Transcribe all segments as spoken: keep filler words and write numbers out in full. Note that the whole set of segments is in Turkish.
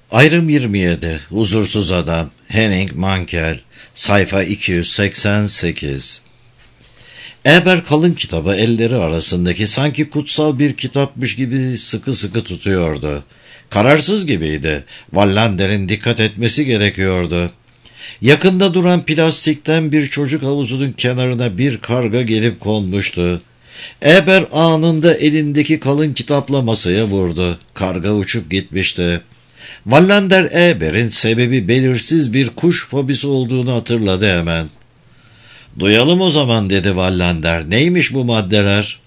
Ayrım yirmi yedi. Huzursuz Adam. Henning Mankell. Sayfa iki yüz seksen sekiz. Eber kalın kitabı elleri arasındaki sanki kutsal bir kitapmış gibi sıkı sıkı tutuyordu. Kararsız gibiydi. Wallander'in dikkat etmesi gerekiyordu. Yakında duran plastikten bir çocuk havuzunun kenarına bir karga gelip konmuştu. Eber anında elindeki kalın kitapla masaya vurdu. Karga uçup gitmişti. Wallander Eber'in sebebi belirsiz bir kuş fobisi olduğunu hatırladı hemen. "Duyalım o zaman," dedi Wallander. "Neymiş bu maddeler?"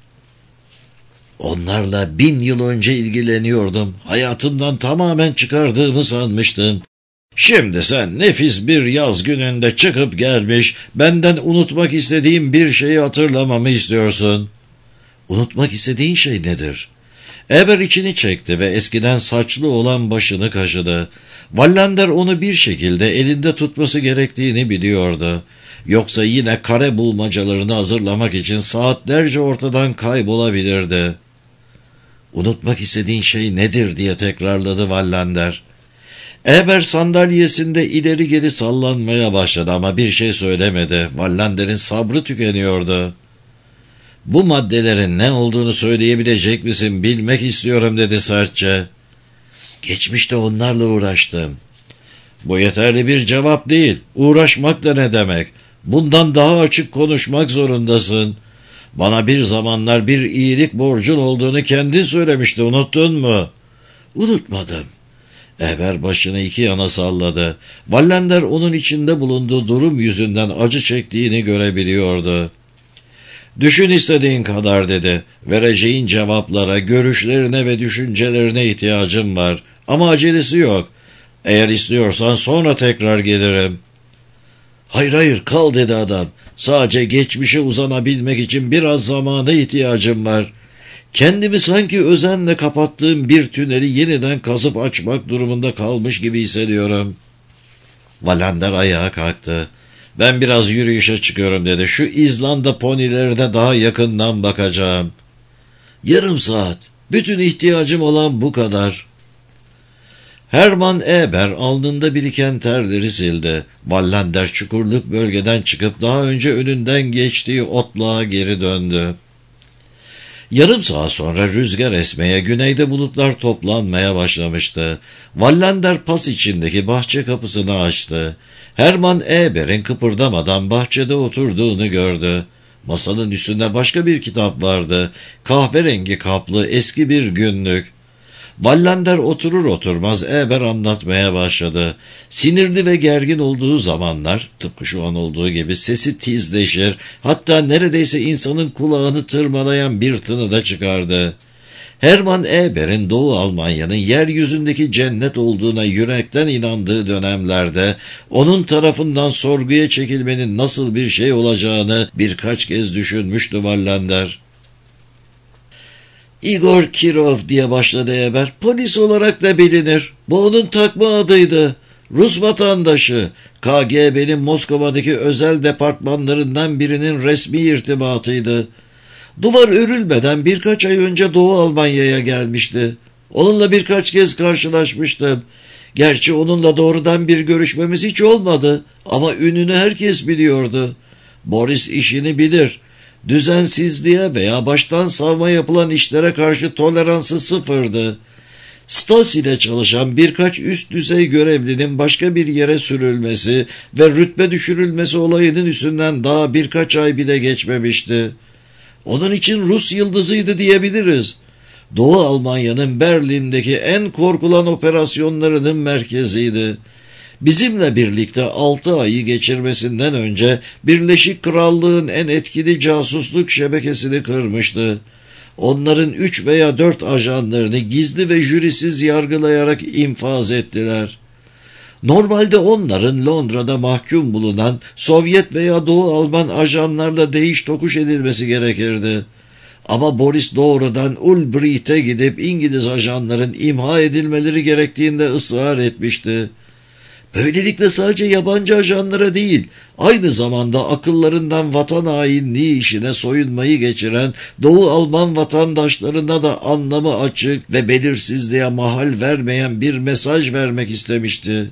"Onlarla bin yıl önce ilgileniyordum. Hayatımdan tamamen çıkardığımı sanmıştım. Şimdi sen nefis bir yaz gününde çıkıp gelmiş, benden unutmak istediğim bir şeyi hatırlamamı istiyorsun." "Unutmak istediğin şey nedir?" Eber içini çekti ve eskiden saçlı olan başını kaşıdı. Wallander onu bir şekilde elinde tutması gerektiğini biliyordu. Yoksa yine kare bulmacalarını hazırlamak için saatlerce ortadan kaybolabilirdi. "Unutmak istediğin şey nedir?" diye tekrarladı Wallander. Eber sandalyesinde ileri geri sallanmaya başladı ama bir şey söylemedi. Wallander'in sabrı tükeniyordu. "Bu maddelerin ne olduğunu söyleyebilecek misin? Bilmek istiyorum," dedi sertçe. "Geçmişte onlarla uğraştım." "Bu yeterli bir cevap değil. Uğraşmak da ne demek? Bundan daha açık konuşmak zorundasın. Bana bir zamanlar bir iyilik borcun olduğunu kendin söylemişti, unuttun mu?" "Unutmadım." Eber başını iki yana salladı. Wallander onun içinde bulunduğu durum yüzünden acı çektiğini görebiliyordu. "Düşün istediğin kadar," dedi. "Vereceğin cevaplara, görüşlerine ve düşüncelerine ihtiyacım var. Ama acelesi yok. Eğer istiyorsan sonra tekrar gelirim." "Hayır hayır kal," dedi adam. "Sadece geçmişe uzanabilmek için biraz zamana ihtiyacım var. Kendimi sanki özenle kapattığım bir tüneli yeniden kazıp açmak durumunda kalmış gibi hissediyorum." Wallander ayağa kalktı. "Ben biraz yürüyüşe çıkıyorum," dedi. "Şu İzlanda ponilerine daha yakından bakacağım." "Yarım saat. Bütün ihtiyacım olan bu kadar." Hermann Eber alnında biriken terleri sildi. Wallander çukurluk bölgeden çıkıp daha önce önünden geçtiği otluğa geri döndü. Yarım saat sonra rüzgar esmeye, güneyde bulutlar toplanmaya başlamıştı. Wallander pas içindeki bahçe kapısını açtı. Hermann Eber'in kıpırdamadan bahçede oturduğunu gördü. Masanın üstünde başka bir kitap vardı. Kahverengi kaplı eski bir günlük. Wallander oturur oturmaz Eber anlatmaya başladı. Sinirli ve gergin olduğu zamanlar, tıpkı şu an olduğu gibi sesi tizleşir, hatta neredeyse insanın kulağını tırmalayan bir tını da çıkardı. Hermann Eber'in Doğu Almanya'nın yeryüzündeki cennet olduğuna yürekten inandığı dönemlerde onun tarafından sorguya çekilmenin nasıl bir şey olacağını birkaç kez düşünmüştü Wallander. "Igor Kirov," diye başladı Eber. "Polis olarak da bilinir. Bu onun takma adıydı. Rus vatandaşı. K G B'nin Moskova'daki özel departmanlarından birinin resmi irtibatıydı. Duvar örülmeden birkaç ay önce Doğu Almanya'ya gelmişti. Onunla birkaç kez karşılaşmıştım. Gerçi onunla doğrudan bir görüşmemiz hiç olmadı ama ününü herkes biliyordu. Boris işini bilir. Düzensizliğe veya baştan savma yapılan işlere karşı toleransı sıfırdı. Stas ile çalışan birkaç üst düzey görevlinin başka bir yere sürülmesi ve rütbe düşürülmesi olayının üstünden daha birkaç ay bile geçmemişti. Onun için Rus yıldızıydı diyebiliriz. Doğu Almanya'nın Berlin'deki en korkulan operasyonlarının merkeziydi. Bizimle birlikte altı ayı geçirmesinden önce Birleşik Krallığın en etkili casusluk şebekesini kırmıştı. Onların üç veya dört ajanlarını gizli ve jürisiz yargılayarak infaz ettiler. Normalde onların Londra'da mahkum bulunan Sovyet veya Doğu Alman ajanlarla değiş tokuş edilmesi gerekirdi. Ama Boris doğrudan Ulbricht'e gidip İngiliz ajanların imha edilmeleri gerektiğinde ısrar etmişti. Böylelikle sadece yabancı ajanlara değil, aynı zamanda akıllarından vatan hainliği işine soyunmayı geçiren Doğu Alman vatandaşlarına da anlamı açık ve belirsizliğe mahal vermeyen bir mesaj vermek istemişti.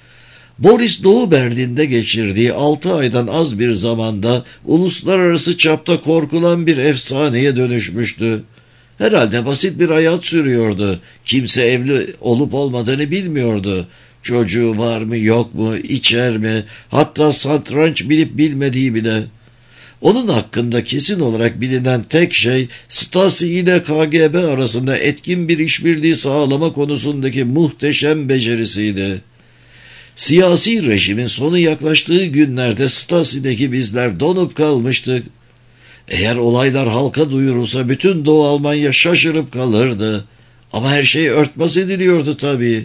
Boris Doğu Berlin'de geçirdiği altı aydan az bir zamanda uluslararası çapta korkulan bir efsaneye dönüşmüştü. Herhalde basit bir hayat sürüyordu. Kimse evli olup olmadığını bilmiyordu. Çocuğu var mı yok mu, içer mi, hatta satranç bilip bilmediği bile. Onun hakkında kesin olarak bilinen tek şey Stasi ile K G B arasında etkin bir işbirliği sağlama konusundaki muhteşem becerisiydi. Siyasi rejimin sonu yaklaştığı günlerde Stasi'deki bizler donup kalmıştık. Eğer olaylar halka duyurulsa bütün Doğu Almanya şaşırıp kalırdı. Ama her şey örtbas ediliyordu tabii.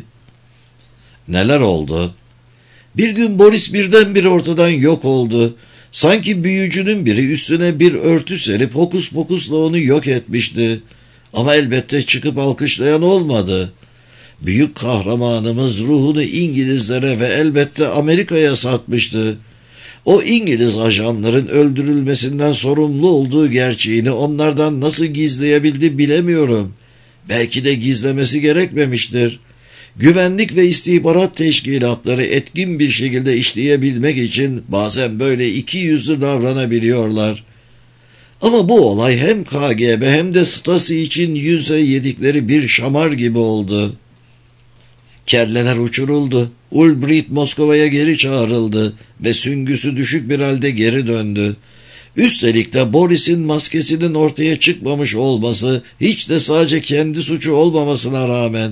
Neler oldu? Bir gün Boris birdenbire ortadan yok oldu. Sanki büyücünün biri üstüne bir örtü serip hokus pokusla onu yok etmişti. Ama elbette çıkıp alkışlayan olmadı. Büyük kahramanımız ruhunu İngilizlere ve elbette Amerika'ya satmıştı. O İngiliz ajanların öldürülmesinden sorumlu olduğu gerçeğini onlardan nasıl gizleyebildi bilemiyorum. Belki de gizlemesi gerekmemiştir. Güvenlik ve istihbarat teşkilatları etkin bir şekilde işleyebilmek için bazen böyle iki yüzlü davranabiliyorlar. Ama bu olay hem K G B hem de Stasi için yüze yedikleri bir şamar gibi oldu. Kelleler uçuruldu. Ulbricht Moskova'ya geri çağrıldı ve süngüsü düşük bir halde geri döndü. Üstelik de Boris'in maskesinin ortaya çıkmamış olması hiç de sadece kendi suçu olmamasına rağmen.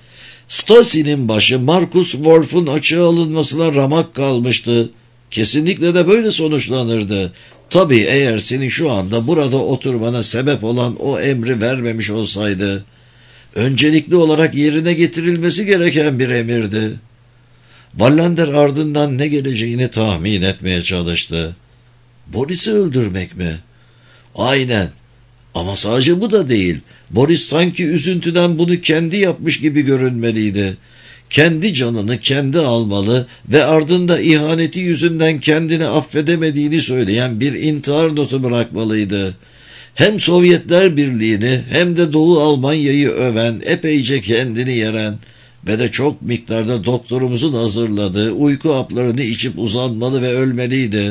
Stasi'nin başı Markus Wolf'un açığa alınmasına ramak kalmıştı. Kesinlikle de böyle sonuçlanırdı. Tabii eğer senin şu anda burada oturmana sebep olan o emri vermemiş olsaydı. Öncelikli olarak yerine getirilmesi gereken bir emirdi. Wallander ardından ne geleceğini tahmin etmeye çalıştı. Boris'i öldürmek mi? Aynen. Ama sadece bu da değil. Boris sanki üzüntüden bunu kendi yapmış gibi görünmeliydi. Kendi canını kendi almalı ve ardında ihaneti yüzünden kendini affedemediğini söyleyen bir intihar notu bırakmalıydı. Hem Sovyetler Birliği'ni hem de Doğu Almanya'yı öven, epeyce kendini yeren ve de çok miktarda doktorumuzun hazırladığı uyku haplarını içip uzanmalı ve ölmeliydi.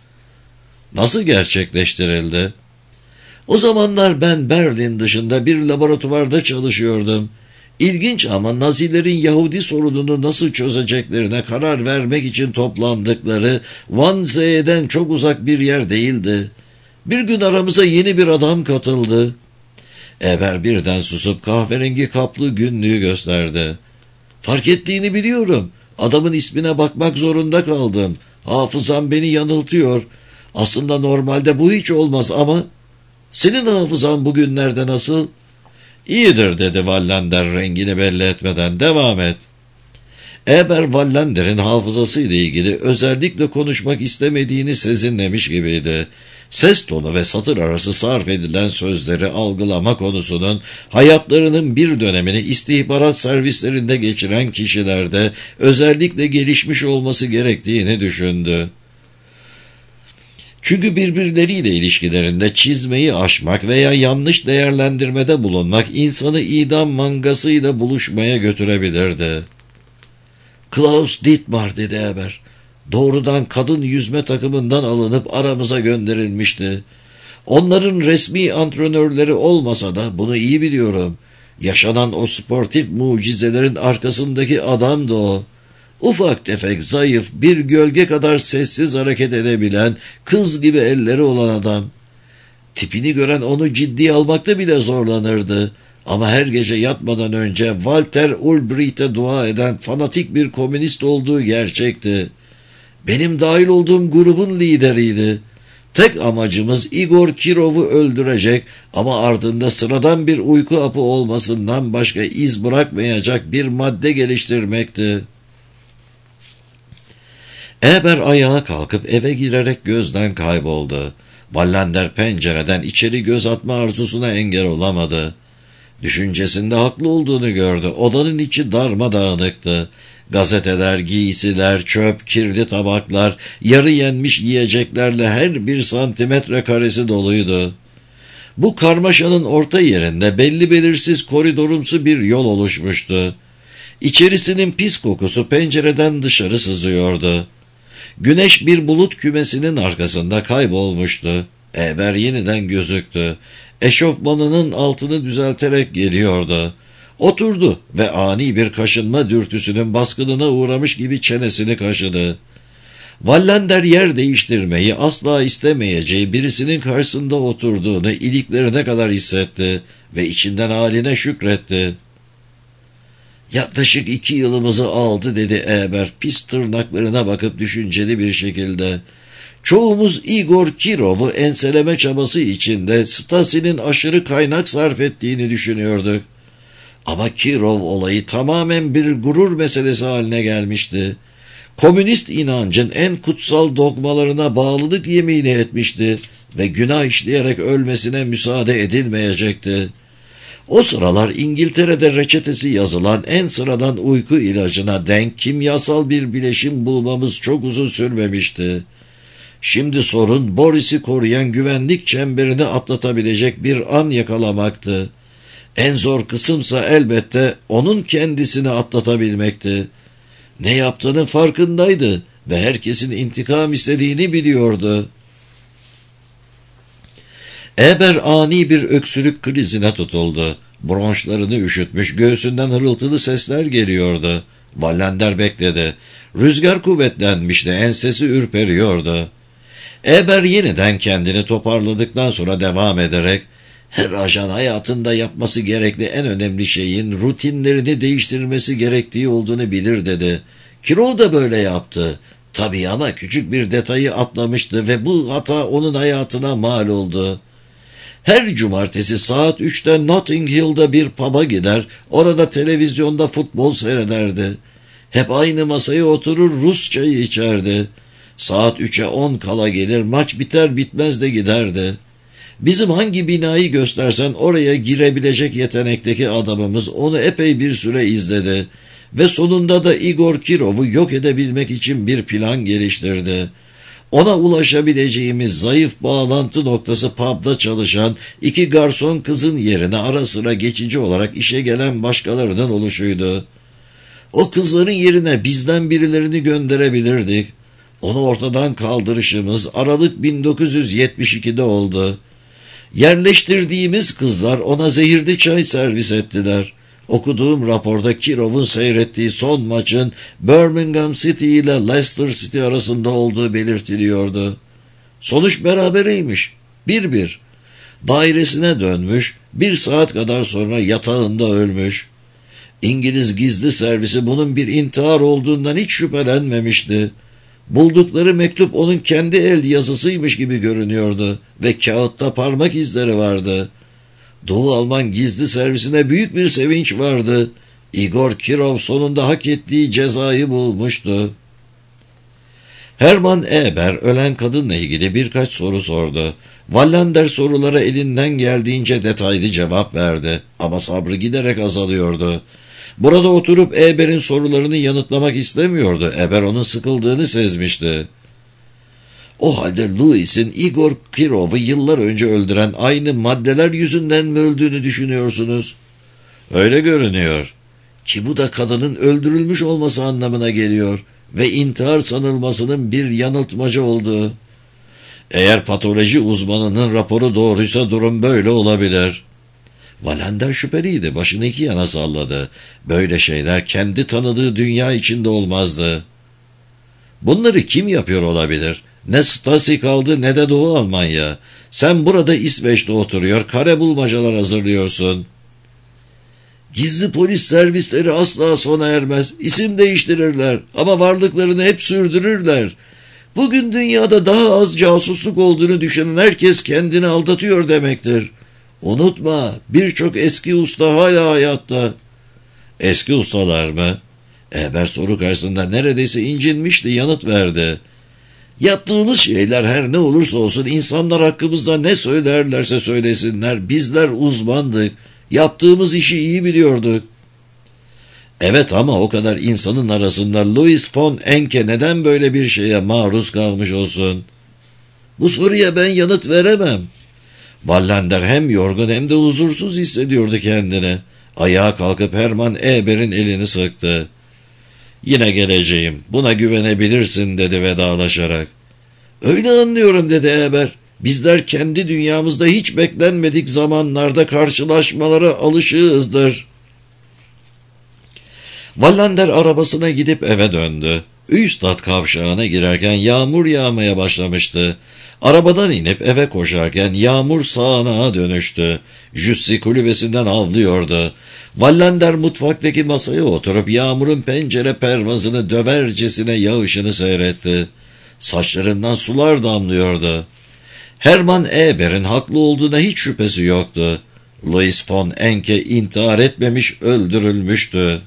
Nasıl gerçekleştirildi? O zamanlar ben Berlin dışında bir laboratuvarda çalışıyordum. İlginç ama Nazilerin Yahudi sorununu nasıl çözeceklerine karar vermek için toplandıkları Wannsee'den çok uzak bir yer değildi. Bir gün aramıza yeni bir adam katıldı. Eber birden susup kahverengi kaplı günlüğü gösterdi. Fark ettiğini biliyorum. Adamın ismine bakmak zorunda kaldım. Hafızam beni yanıltıyor. Aslında normalde bu hiç olmaz ama... Senin hafızan bugünlerde nasıl? İyidir dedi Wallander rengini belli etmeden. Devam et. Eber Wallander'in hafızasıyla ilgili özellikle konuşmak istemediğini sezinlemiş gibiydi. Ses tonu ve satır arası sarf edilen sözleri algılama konusunun hayatlarının bir dönemini istihbarat servislerinde geçiren kişilerde özellikle gelişmiş olması gerektiğini düşündü. Çünkü birbirleriyle ilişkilerinde çizmeyi aşmak veya yanlış değerlendirmede bulunmak insanı idam mangasıyla buluşmaya götürebilirdi. Klaus Dietmar dedi Eber. Doğrudan kadın yüzme takımından alınıp aramıza gönderilmişti. Onların resmi antrenörleri olmasa da bunu iyi biliyorum. Yaşanan o sportif mucizelerin arkasındaki adamdı o. Ufak tefek, zayıf, bir gölge kadar sessiz hareket edebilen, kız gibi elleri olan adam. Tipini gören onu ciddiye almakta bile zorlanırdı. Ama her gece yatmadan önce Walter Ulbricht'e dua eden fanatik bir komünist olduğu gerçekti. Benim dahil olduğum grubun lideriydi. Tek amacımız Igor Kirov'u öldürecek ama ardında sıradan bir uyku hapı olmasından başka iz bırakmayacak bir madde geliştirmekti. Eber ayağa kalkıp eve girerek gözden kayboldu. Wallander pencereden içeri göz atma arzusuna engel olamadı. Düşüncesinde haklı olduğunu gördü. Odanın içi darmadağınıktı. Gazeteler, giysiler, çöp, kirli tabaklar, yarı yenmiş yiyeceklerle her bir santimetre karesi doluydu. Bu karmaşanın orta yerinde belli belirsiz koridorumsu bir yol oluşmuştu. İçerisinin pis kokusu pencereden dışarı sızıyordu. Güneş bir bulut kümesinin arkasında kaybolmuştu. Eber yeniden gözüktü. Eşofmanının altını düzelterek geliyordu. Oturdu ve ani bir kaşınma dürtüsünün baskınına uğramış gibi çenesini kaşıdı. Wallander yer değiştirmeyi asla istemeyeceği birisinin karşısında oturduğunu iliklerine kadar hissetti ve içinden haline şükretti. Yaklaşık iki yılımızı aldı dedi Eber pis tırnaklarına bakıp düşünceli bir şekilde. Çoğumuz Igor Kirov'u enseleme çabası içinde Stasi'nin aşırı kaynak sarf ettiğini düşünüyorduk. Ama Kirov olayı tamamen bir gurur meselesi haline gelmişti. Komünist inancın en kutsal dogmalarına bağlılık yemini etmişti ve günah işleyerek ölmesine müsaade edilmeyecekti. O sıralar İngiltere'de reçetesi yazılan en sıradan uyku ilacına denk kimyasal bir bileşim bulmamız çok uzun sürmemişti. Şimdi sorun Boris'i koruyan güvenlik çemberini atlatabilecek bir an yakalamaktı. En zor kısımsa elbette onun kendisini atlatabilmekti. Ne yaptığının farkındaydı ve herkesin intikam istediğini biliyordu. Eber ani bir öksürük krizine tutuldu. Bronşlarını üşütmüş, göğsünden hırıltılı sesler geliyordu. Wallander bekledi. Rüzgar kuvvetlenmişti, ensesi ürperiyordu. Eber yeniden kendini toparladıktan sonra devam ederek, her ajan hayatında yapması gerekli en önemli şeyin rutinlerini değiştirmesi gerektiği olduğunu bilir dedi. Kirov da böyle yaptı. Tabii ama küçük bir detayı atlamıştı ve bu hata onun hayatına mal oldu. Her cumartesi saat üçte Notting Hill'da bir pub'a gider, orada televizyonda futbol seyrederdi. Hep aynı masaya oturur Rus çayı içerdi. Saat üçe on kala gelir, maç biter bitmez de giderdi. Bizim hangi binayı göstersen oraya girebilecek yetenekteki adamımız onu epey bir süre izledi ve sonunda da Igor Kirov'u yok edebilmek için bir plan geliştirdi. Ona ulaşabileceğimiz zayıf bağlantı noktası pub'da çalışan iki garson kızın yerine ara sıra geçici olarak işe gelen başkalarının oluşuydu. O kızların yerine bizden birilerini gönderebilirdik. Onu ortadan kaldırışımız Aralık bin dokuz yüz yetmiş ikide oldu. Yerleştirdiğimiz kızlar ona zehirli çay servis ettiler. Okuduğum raporda Kirov'un seyrettiği son maçın Birmingham City ile Leicester City arasında olduğu belirtiliyordu. Sonuç berabereymiş. Bir bir. Dairesine dönmüş, bir saat kadar sonra yatağında ölmüş. İngiliz gizli servisi bunun bir intihar olduğundan hiç şüphelenmemişti. Buldukları mektup onun kendi el yazısıymış gibi görünüyordu ve kağıtta parmak izleri vardı. Doğu Alman gizli servisine büyük bir sevinç vardı. Igor Kirov sonunda hak ettiği cezayı bulmuştu. Hermann Eber ölen kadınla ilgili birkaç soru sordu. Wallander sorulara elinden geldiğince detaylı cevap verdi ama sabrı giderek azalıyordu. Burada oturup Eber'in sorularını yanıtlamak istemiyordu. Eber onun sıkıldığını sezmişti. O halde Louis'in Igor Kirov'u yıllar önce öldüren aynı maddeler yüzünden mi öldüğünü düşünüyorsunuz? Öyle görünüyor. Ki bu da kadının öldürülmüş olması anlamına geliyor ve intihar sanılmasının bir yanıltmaca olduğu. Eğer patoloji uzmanının raporu doğruysa durum böyle olabilir. Wallander şüpheliydi, başını iki yana salladı. Böyle şeyler kendi tanıdığı dünya içinde olmazdı. Bunları kim yapıyor olabilir? Ne Stasi kaldı ne de Doğu Almanya. Sen burada İsveç'te oturuyor, kare bulmacalar hazırlıyorsun. Gizli polis servisleri asla sona ermez. İsim değiştirirler ama varlıklarını hep sürdürürler. Bugün dünyada daha az casusluk olduğunu düşünen herkes kendini aldatıyor demektir. Unutma, birçok eski usta hala hayatta. Eski ustalar mı? Eber soru karşısında neredeyse incinmişti, yanıt verdi. Yaptığımız şeyler her ne olursa olsun insanlar hakkımızda ne söylerlerse söylesinler. Bizler uzmandık. Yaptığımız işi iyi biliyorduk. Evet, ama o kadar insanın arasında Louis von Enke neden böyle bir şeye maruz kalmış olsun? Bu soruya ben yanıt veremem. Wallander hem yorgun hem de huzursuz hissediyordu kendini. Ayağa kalkıp Hermann Eber'in elini sıktı. Yine geleceğim, buna güvenebilirsin dedi vedalaşarak. Öyle anlıyorum dedi Eber. Bizler kendi dünyamızda hiç beklenmedik zamanlarda karşılaşmalara alışığızdır. Wallander arabasına gidip eve döndü. Üstad kavşağına girerken yağmur yağmaya başlamıştı. Arabadan inip eve koşarken yağmur sağanağa dönüştü. Jussi kulübesinden avlıyordu. Wallander mutfaktaki masaya oturup yağmurun pencere pervazını dövercesine yağışını seyretti. Saçlarından sular damlıyordu. Hermann Eber'in haklı olduğuna hiç şüphesi yoktu. Louis von Enke intihar etmemiş, öldürülmüştü.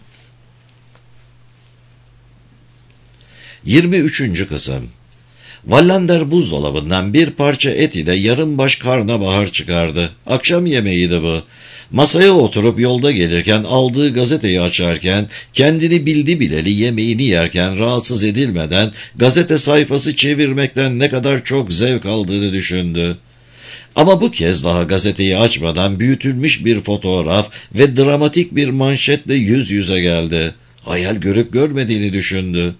yirmi üçüncü kısım. Wallander buzdolabından bir parça et ile yarım baş karnabahar çıkardı. Akşam yemeğiydi bu. Masaya oturup yolda gelirken aldığı gazeteyi açarken, kendini bildi bileli yemeğini yerken rahatsız edilmeden gazete sayfası çevirmekten ne kadar çok zevk aldığını düşündü. Ama bu kez daha gazeteyi açmadan büyütülmüş bir fotoğraf ve dramatik bir manşetle yüz yüze geldi. Hayal görüp görmediğini düşündü.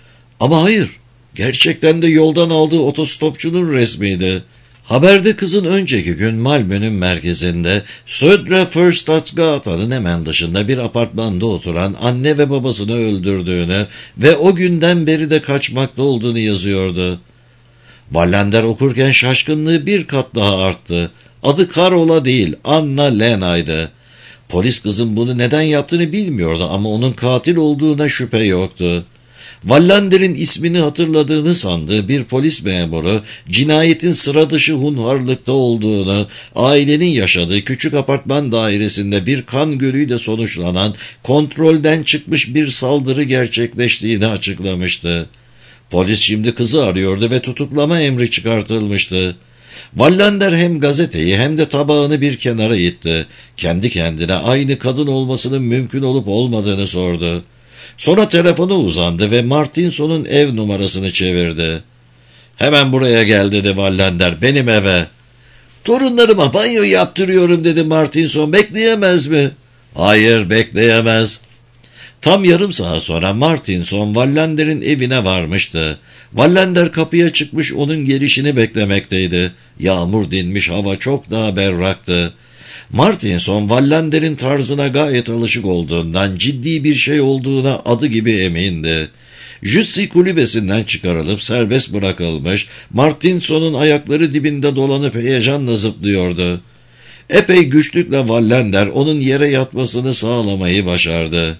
Ama hayır, gerçekten de yoldan aldığı otostopçunun resmiydi. Haberde kızın önceki gün Malmö'nün merkezinde Södre Förstadsgata'nın hemen dışında bir apartmanda oturan anne ve babasını öldürdüğünü ve o günden beri de kaçmakta olduğunu yazıyordu. Wallander okurken şaşkınlığı bir kat daha arttı. Adı Karola değil, Anna Lena'ydı. Polis kızın bunu neden yaptığını bilmiyordu ama onun katil olduğuna şüphe yoktu. Wallander'in ismini hatırladığını sandığı bir polis memuru, cinayetin sıra dışı hunharlıkta olduğunu, ailenin yaşadığı küçük apartman dairesinde bir kan gölüyle sonuçlanan, kontrolden çıkmış bir saldırı gerçekleştiğini açıklamıştı. Polis şimdi kızı arıyordu ve tutuklama emri çıkartılmıştı. Wallander hem gazeteyi hem de tabağını bir kenara itti. Kendi kendine aynı kadın olmasının mümkün olup olmadığını sordu. Sonra telefona uzandı ve Martinson'un ev numarasını çevirdi. "Hemen buraya gel" dedi Wallander, "benim eve." "Torunlarıma banyo yaptırıyorum" dedi Martinson, "bekleyemez mi?" "Hayır, bekleyemez." Tam yarım saat sonra Martinson Wallander'in evine varmıştı. Wallander kapıya çıkmış onun gelişini beklemekteydi. Yağmur dinmiş, hava çok daha berraktı. Martinson Wallander'in tarzına gayet alışık olduğundan ciddi bir şey olduğuna adı gibi emindi. Jussi kulübesinden çıkarılıp serbest bırakılmış, Martinson'un ayakları dibinde dolanıp heyecanla zıplıyordu. Epey güçlükle Wallander onun yere yatmasını sağlamayı başardı.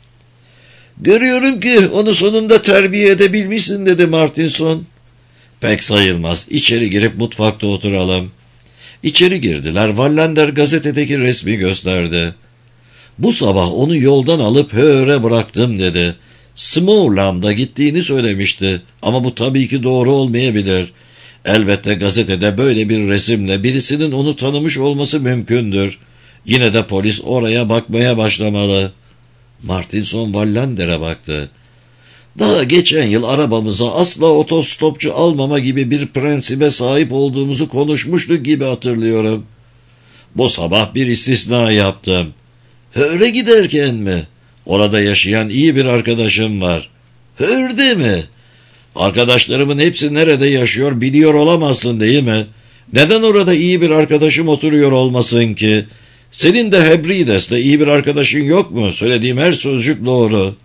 "Görüyorum ki onu sonunda terbiye edebilmişsin" dedi Martinson. "Pek sayılmaz. İçeri girip mutfakta oturalım." İçeri girdiler. Wallander gazetedeki resmi gösterdi. "Bu sabah onu yoldan alıp Höör'e bıraktım" dedi. "Småland'a gittiğini söylemişti ama bu tabii ki doğru olmayabilir. Elbette gazetede böyle bir resimle birisinin onu tanımış olması mümkündür. Yine de polis oraya bakmaya başlamalı." Martinson Wallander'e baktı. "Daha geçen yıl arabamıza asla otostopçu almama gibi bir prensibe sahip olduğumuzu konuşmuştuk gibi hatırlıyorum." "Bu sabah bir istisna yaptım." "Höör'e giderken mi?" "Orada yaşayan iyi bir arkadaşım var." "Höör'de mi?" "Arkadaşlarımın hepsi nerede yaşıyor biliyor olamazsın değil mi? Neden orada iyi bir arkadaşım oturuyor olmasın ki? Senin de Hebrides'te iyi bir arkadaşın yok mu? Söylediğim her sözcük doğru."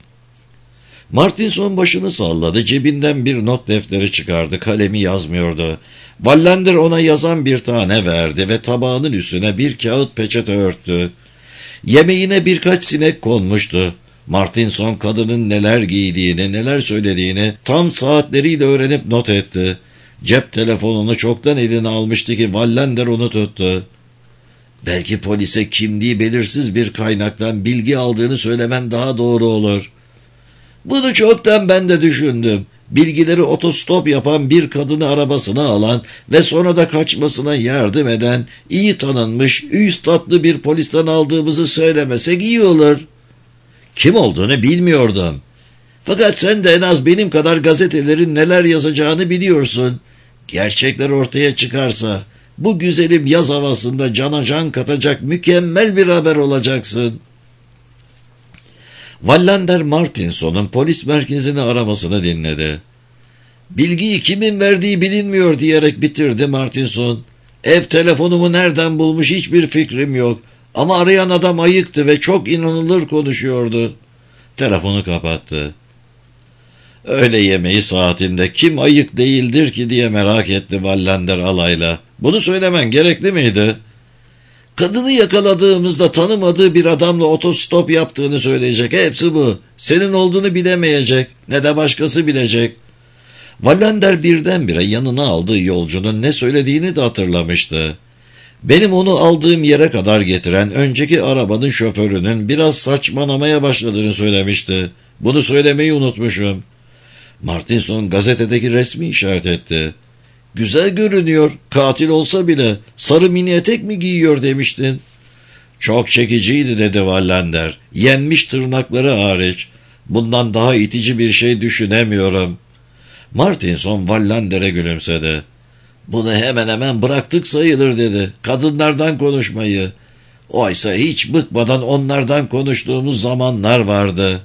Martinson başını salladı. Cebinden bir not defteri çıkardı. Kalemi yazmıyordu. Wallander ona yazan bir tane verdi ve tabağının üstüne bir kağıt peçete örttü. Yemeğine birkaç sinek konmuştu. Martinson kadının neler giydiğini, neler söylediğini tam saatleriyle öğrenip not etti. Cep telefonunu çoktan eline almıştı ki Wallander onu tuttu. "Belki polise kimliği belirsiz bir kaynaktan bilgi aldığını söylemen daha doğru olur." "Bunu çoktan ben de düşündüm. Bilgileri otostop yapan bir kadını arabasına alan ve sonra da kaçmasına yardım eden, iyi tanınmış, üst tatlı bir polisten aldığımızı söylemesek iyi olur." Kim olduğunu bilmiyordum. Fakat sen de en az benim kadar gazetelerin neler yazacağını biliyorsun. Gerçekler ortaya çıkarsa bu güzelim yaz havasında cana can katacak mükemmel bir haber olacaksın. Wallander Martinson'un polis merkezini aramasını dinledi. Bilgiyi kimin verdiği bilinmiyor diyerek bitirdi Martinson. Ev telefonumu nereden bulmuş hiçbir fikrim yok. Ama arayan adam ayıktı ve çok inanılır konuşuyordu. Telefonu kapattı. Öğle yemeği saatinde kim ayık değildir ki diye merak etti Wallander alayla. Bunu söylemen gerekli miydi? Kadını yakaladığımızda tanımadığı bir adamla otostop yaptığını söyleyecek. Hepsi bu. Senin olduğunu bilemeyecek. Ne de başkası bilecek. Wallander birdenbire yanına aldığı yolcunun ne söylediğini de hatırlamıştı. Benim onu aldığım yere kadar getiren önceki arabanın şoförünün biraz saçmalamaya başladığını söylemişti. Bunu söylemeyi unutmuşum. Martinson gazetedeki resmi işaret etti. Güzel görünüyor, katil olsa bile sarı mini etek mi giyiyor demiştin. Çok çekiciydi dedi Wallander. Yenmiş tırnakları hariç. Bundan daha itici bir şey düşünemiyorum. Martinson Wallander'e gülümsedi. Bunu hemen hemen bıraktık sayılır dedi. Kadınlardan konuşmayı. Oysa hiç bıkmadan onlardan konuştuğumuz zamanlar vardı.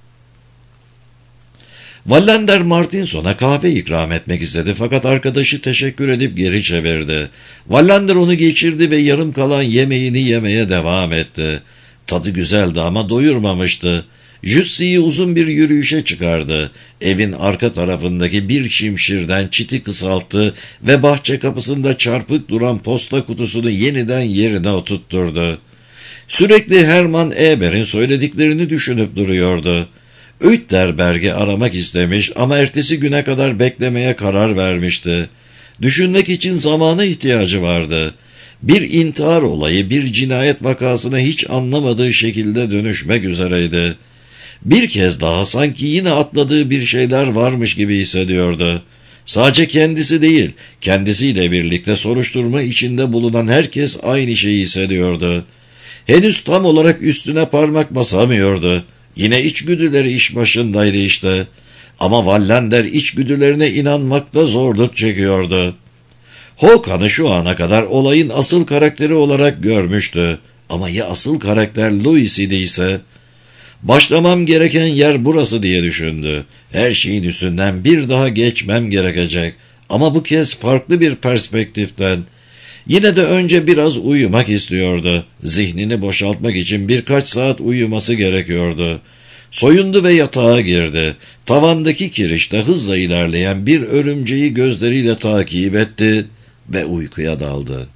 Wallander Martinson'a kahve ikram etmek istedi fakat arkadaşı teşekkür edip geri çevirdi. Wallander onu geçirdi ve yarım kalan yemeğini yemeye devam etti. Tadı güzeldi ama doyurmamıştı. Jussie'yi uzun bir yürüyüşe çıkardı. Evin arka tarafındaki bir şimşirden çiti kısalttı ve bahçe kapısında çarpık duran posta kutusunu yeniden yerine oturtturdu. Sürekli Hermann Eber'in söylediklerini düşünüp duruyordu. Uetterberg'i aramak istemiş ama ertesi güne kadar beklemeye karar vermişti. Düşünmek için zamana ihtiyacı vardı. Bir intihar olayı bir cinayet vakasına hiç anlamadığı şekilde dönüşmek üzereydi. Bir kez daha sanki yine atladığı bir şeyler varmış gibi hissediyordu. Sadece kendisi değil, kendisiyle birlikte soruşturma içinde bulunan herkes aynı şeyi hissediyordu. Henüz tam olarak üstüne parmak basamıyordu. Yine içgüdüleri iş başındaydı işte. Ama Wallander içgüdülerine inanmakta zorluk çekiyordu. Hogan'ı şu ana kadar olayın asıl karakteri olarak görmüştü. Ama ya asıl karakter Louis idiyse? Başlamam gereken yer burası diye düşündü. Her şeyin üstünden bir daha geçmem gerekecek. Ama bu kez farklı bir perspektiften. Yine de önce biraz uyumak istiyordu. Zihnini boşaltmak için birkaç saat uyuması gerekiyordu. Soyundu ve yatağa girdi. Tavandaki kirişte hızla ilerleyen bir örümceği gözleriyle takip etti ve uykuya daldı.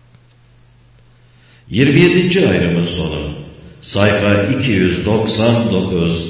yirmi yedinci ayrımın sonu. Sayfa iki yüz doksan dokuz.